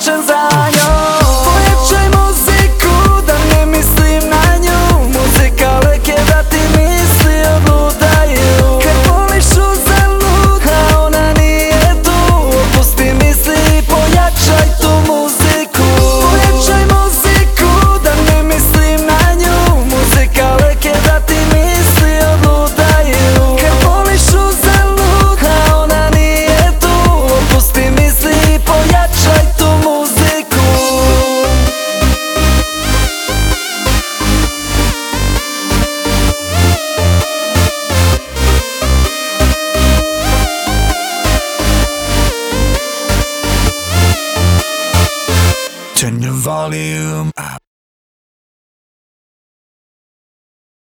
plačem za njom. Pojačaj muziku da ne mislim na nju, muzika lek je da ti misli odludaju. Kad voliš uzalud, a ona nije tu, opusti misli i pojačaj tu muziku. Pojačaj muziku da ne mislim na nju, muzika lek je da ti misli odludaju. Kad voliš uzalud, a ona nije tu, opusti misli i pojačaj tu muziku. Turn the volume